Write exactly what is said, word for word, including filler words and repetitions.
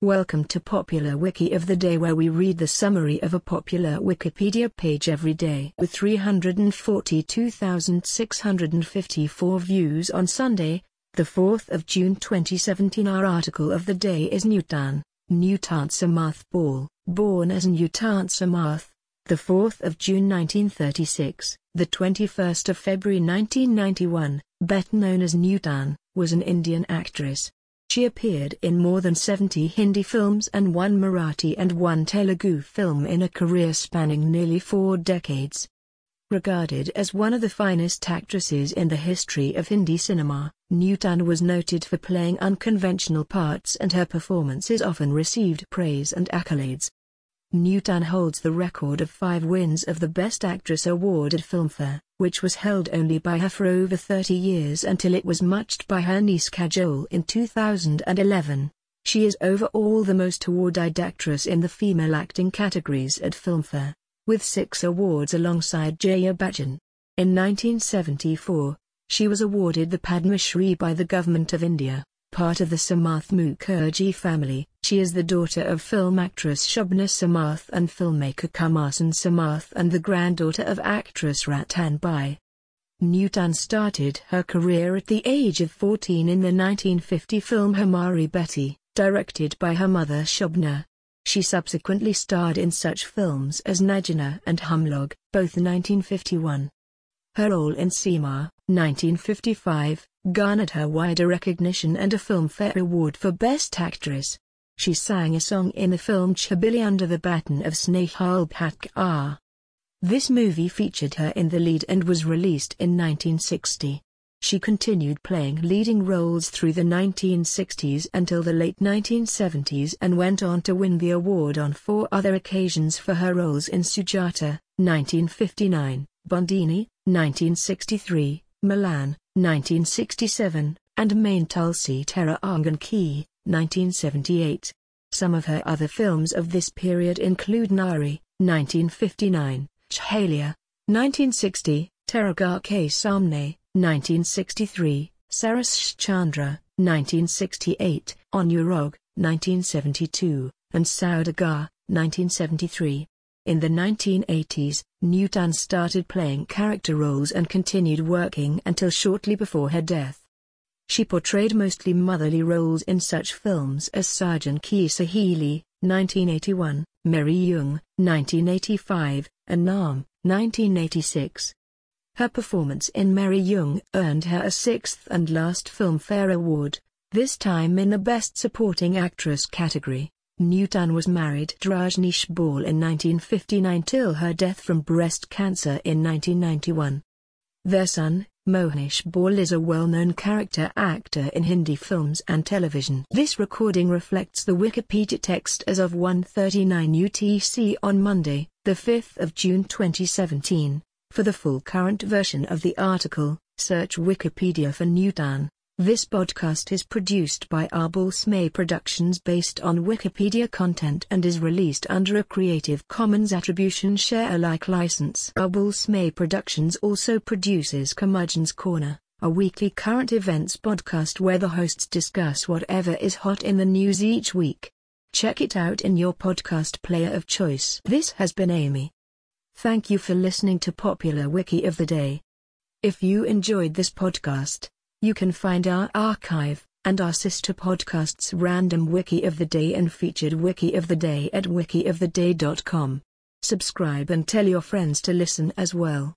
Welcome to Popular Wiki of the Day, where we read the summary of a popular Wikipedia page every day. With three hundred forty-two thousand six hundred fifty-four views on Sunday, the fourth of June twenty seventeen, our article of the day is Nutan, Nutant Samarth Ball, born as Nutant Samarth, the fourth of June nineteen thirty-six, the twenty-first of February nineteen ninety-one, better known as Nutan, was an Indian actress. She appeared in more than seventy Hindi films and one Marathi and one Telugu film in a career spanning nearly four decades. Regarded as one of the finest actresses in the history of Hindi cinema, Nutan was noted for playing unconventional parts, and her performances often received praise and accolades. Nutan holds the record of five wins of the Best Actress award at Filmfare, which was held only by her for over thirty years until it was matched by her niece Kajol in two thousand eleven. She is overall the most awarded actress in the female acting categories at Filmfare, with six awards alongside Jaya Bachchan. In nineteen seventy-four, she was awarded the Padma Shri by the Government of India, part of the Samarth Mukherjee family. She is the daughter of film actress Shobna Samarth and filmmaker Kamarsan Samarth, and the granddaughter of actress Ratan Bai. Nutan started her career at the age of fourteen in the nineteen fifty film Hamari Beti, directed by her mother Shobna. She subsequently starred in such films as Najana and Humlog, both nineteen fifty-one. Her role in Seema, nineteen fifty-five, garnered her wider recognition and a Filmfare Award for Best Actress. She sang a song in the film Chhabili under the baton of Snehal Bhatkar. This movie featured her in the lead and was released in nineteen sixty. She continued playing leading roles through the nineteen sixties until the late nineteen seventies and went on to win the award on four other occasions for her roles in Sujata, nineteen fifty-nine, Bandini, nineteen sixty-three, Milan, nineteen sixty-seven, and Main Tulsi Tera Angan Ki, nineteen seventy-eight. Some of her other films of this period include Nari, nineteen fifty-nine, Chhalia, nineteen sixty, Teragar Ke Samne, nineteen sixty-three, Saras Chandra, nineteen sixty-eight, Anurag, nineteen seventy-two, and Saudagar, nineteen seventy-three. In the nineteen eighties, Nutan started playing character roles and continued working until shortly before her death. She portrayed mostly motherly roles in such films as Sajan Ki Saheli, nineteen eighty-one, Meri Jung, nineteen eighty-five, and Naam, nineteen eighty-six. Her performance in Meri Jung earned her a sixth and last Filmfare Award, this time in the Best Supporting Actress category. Nutan was married to Rajneesh Ball in nineteen fifty-nine till her death from breast cancer in nineteen ninety-one. Their son, Mohnish Ball, is a well-known character actor in Hindi films and television. This recording reflects the Wikipedia text as of one thirty-nine U T C on Monday, the fifth of June twenty seventeen. For the full current version of the article, search Wikipedia for Nutan. This podcast is produced by Arbol Smay Productions based on Wikipedia content and is released under a Creative Commons Attribution Share Alike license. Arbol Smay Productions also produces Curmudgeon's Corner, a weekly current events podcast where the hosts discuss whatever is hot in the news each week. Check it out in your podcast player of choice. This has been Amy. Thank you for listening to Popular Wiki of the Day. If you enjoyed this podcast, you can find our archive and our sister podcasts Random Wiki of the Day and Featured Wiki of the Day at wiki of the day dot com. Subscribe and tell your friends to listen as well.